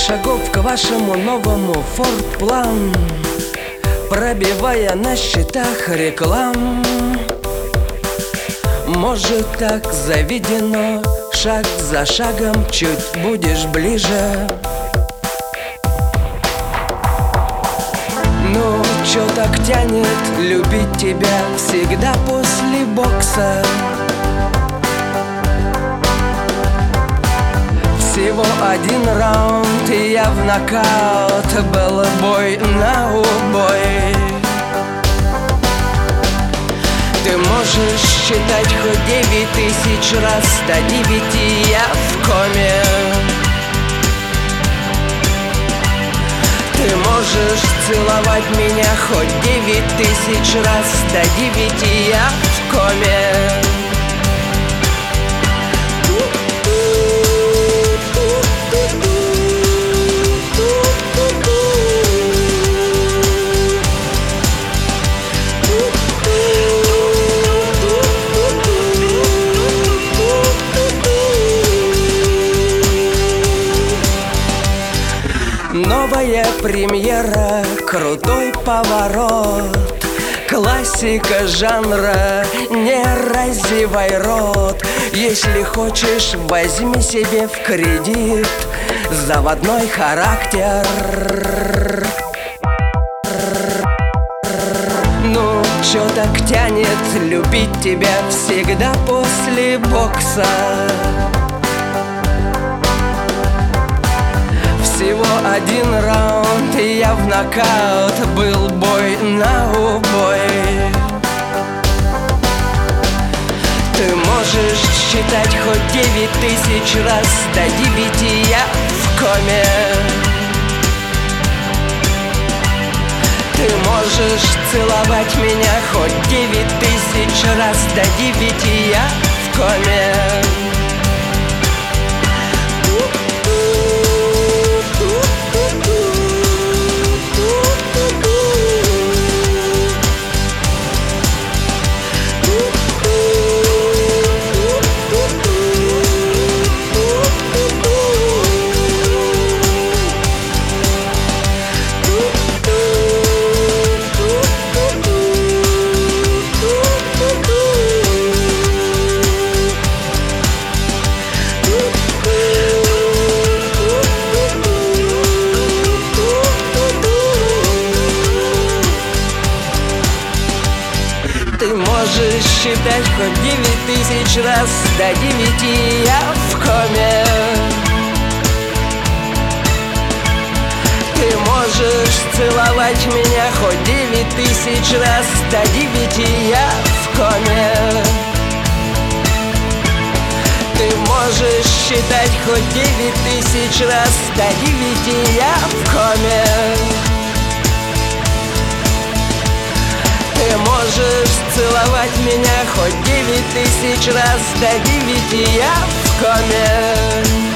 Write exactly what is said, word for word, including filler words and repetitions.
шагов к вашему новому форт-план, пробивая на счетах реклам. Может, так заведено, шаг за шагом чуть будешь ближе. Ну, чё так тянет любить тебя всегда после бокса? Всего один раунд, и я в нокаут, был бой на убой. Ты можешь считать хоть девять тысяч раз до девяти, я в коме. Ты можешь целовать меня хоть девять тысяч раз до девяти, я в коме. Новая премьера, крутой поворот, классика жанра, не разевай рот. Если хочешь, возьми себе в кредит заводной характер. Ну, чё так тянет любить тебя всегда после бокса? Всего один раунд, и я в нокаут, был бой на убой. Ты можешь считать хоть девять тысяч раз до девяти, я в коме. Ты можешь целовать меня хоть девять тысяч раз до девяти, я в коме. Ты можешь считать хоть девять тысяч раз до девяти, я в коме. Ты можешь целовать меня хоть девять тысяч раз до девяти, я в коме. Ты можешь считать хоть девять тысяч раз до девяти, я в коме. Ты можешь целовать меня хоть девять тысяч раз до девяти, я в коме.